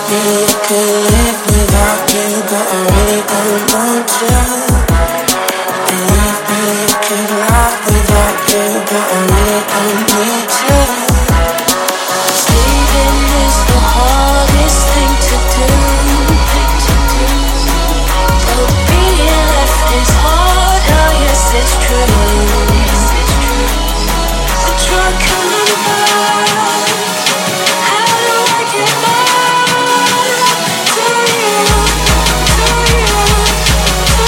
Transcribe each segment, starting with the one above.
Really could live without you, but I really don't want to. Believe me, you could laugh without you, but I really don't need to. Leaving is the hardest thing to do. But being left is harder, yes it's true. I try coming back. How do I get back to you, to you, to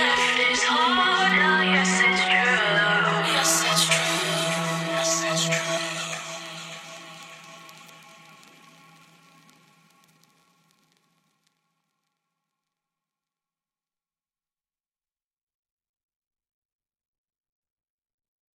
Yes, it's true.